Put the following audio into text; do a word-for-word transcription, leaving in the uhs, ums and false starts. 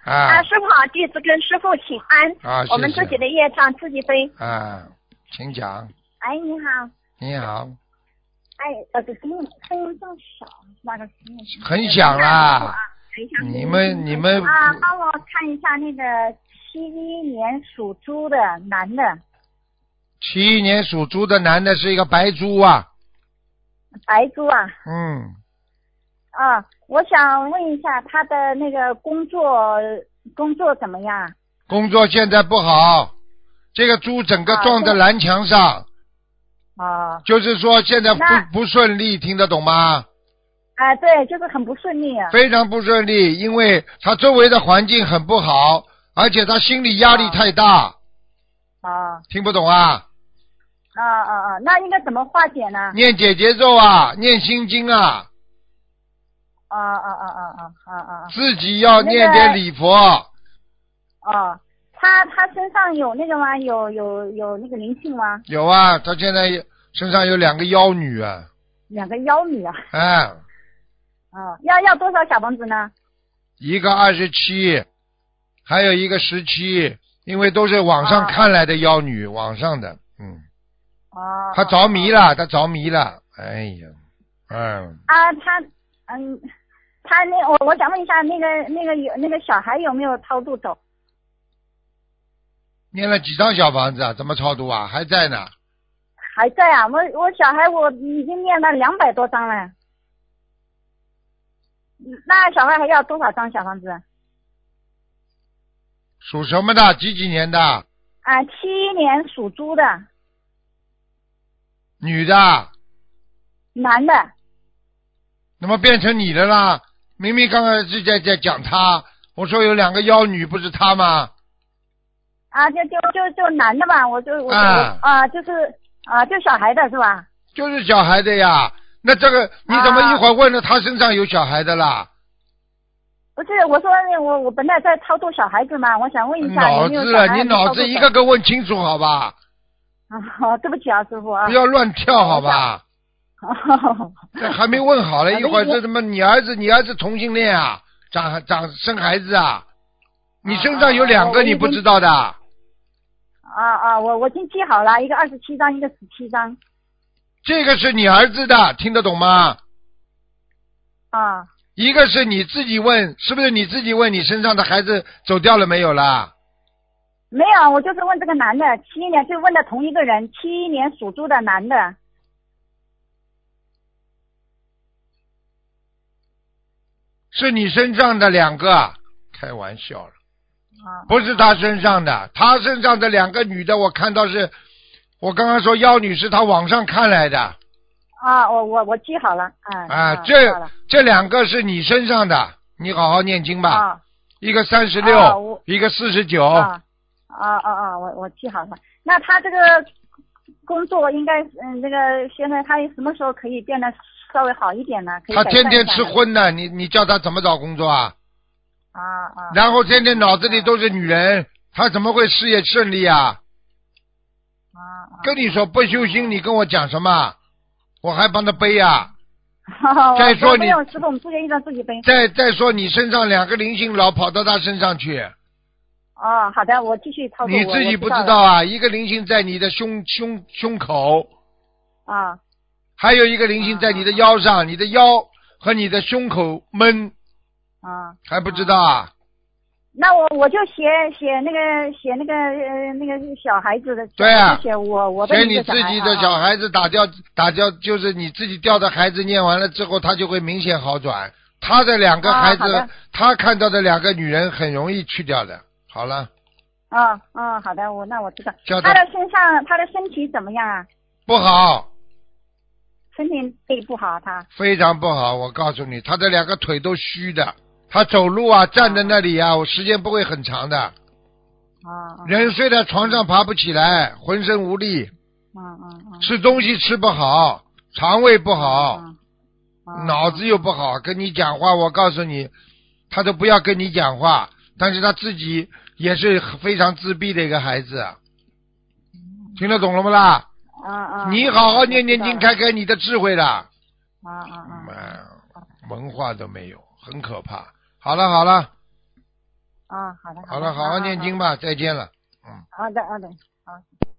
啊，师傅好，弟子跟师傅请安。 啊，谢谢。 我们自己的业障自己背。 啊，请讲。 哎，你好。 你好。 哎，呃，这声音声音这么小，那个声音很响啦。你嗯们你们啊，帮我看一下那个七一年属猪的男的。 七一年属猪的男的是一个白猪啊。 白猪啊。 嗯。 啊，我想问一下他的那个工作工作怎么样？ 工作现在不好，这个猪整个撞在蓝墙上。 啊。 就是说现在不不顺利，听得懂吗？ 啊，对，就是很不顺利啊。 非常不顺利，因为他周围的环境很不好，而且他心理压力太大。 啊。 听不懂啊？ 啊啊啊！那应该怎么化解呢？ 念解结咒啊，念心经啊。 啊啊啊啊啊啊啊！ 自己要念点礼佛。 哦，他他身上有那个吗？有有有那个灵性吗？ 有啊，他现在身上有两个妖女啊。 两个妖女啊。 哎。 哦，要要多少小房子呢？ 一个二十七，还有一个十七，因为都是网上看来的妖女，哦、网上的，嗯。 哦。 他着迷了，他着迷了，哎呀，嗯。 啊，他嗯，他那我我想问一下，那个那个有那个小孩有没有超度走？ 念了几张小房子啊？怎么超度啊？还在呢。 还在啊，我我小孩我已经念了两百多张了。那小孩还要多少张小房子？ 属什么的？几几年的？ 啊，七一年属猪的。 女的。 男的。 那么变成你的啦？明明刚刚是在在讲他，我说有两个妖女，不是他吗？ 啊，就就就就男的吧，我就我啊啊，就是啊，就小孩的是吧？ 就是小孩的呀。那这个你怎么一会儿问了他身上有小孩的啦？ 不是，我说我我本来在超度小孩子嘛，我想问一下有没有小孩。 脑子，你脑子一个个问清楚好吧？ 啊，对不起啊，师傅啊。 不要乱跳好吧？这还没问好了，一会儿这他妈你儿子你儿子同性恋啊，长长生孩子啊？你身上有两个你不知道的？啊啊，我我已经记好了，一个二十七张，一个十七张。 这个是你儿子的，听得懂吗？ 啊。 一个是你自己问，是不是你自己问你身上的孩子走掉了没有啦？ 没有，我就是问这个男的，七一年就问的同一个人，七一年属猪的男的。 是你身上的两个，开玩笑了。啊。不是他身上的，他身上的两个女的，我看到是，我刚刚说妖女是他网上看来的。 啊，我我我记好了，啊。 啊，这这两个是你身上的，你好好念经吧。啊。一个三十六，一个四十九。 啊啊啊啊！我我记好了。那他这个工作应该，嗯，那个现在他什么时候可以变得稍微好一点呢？可以他天天吃荤的，你你叫他怎么找工作啊？ 啊啊。 然后天天脑子里都是女人，他怎么会事业顺利啊？ 啊。 跟你说不修心，你跟我讲什么？我还帮他背啊！ 再说你， 师傅，我们自己一张自己背。 再再说你身上两个灵性老跑到他身上去。 哦，好的，我继续操作。 你自己不知道啊？一个灵性在你的胸胸胸口。 啊。 还有一个灵性在你的腰上，你的腰和你的胸口闷。 啊。 还不知道啊？ 那我我就写写那个写那个呃那个小孩子的。 对啊。 写我我的写你自己的小孩子打掉、 啊、 打掉，就是你自己掉的孩子念完了之后，他就会明显好转。他的两个孩子， 啊、 他看到的两个女人很容易去掉的。好了。 啊啊，好的，我那我知道。 他的身上，他的身体怎么样啊？ 不好。 身体不好，他。 非常不好，我告诉你，他的两个腿都虚的。他走路啊，站在那里啊，我时间不会很长的。 啊。 人睡在床上爬不起来，浑身无力。 嗯嗯嗯。 吃东西吃不好，肠胃不好， 嗯、 脑子又不好，跟你讲话，我告诉你，他都不要跟你讲话，但是他自己也是非常自闭的一个孩子。听得懂了不啦？ 啊啊。 你好好念念经，开开你的智慧的。 啊啊啊。 文化都没有，很可怕。好了好了， 啊，好的， 好了，好好念经吧，再见了。嗯。 好的，好的，好。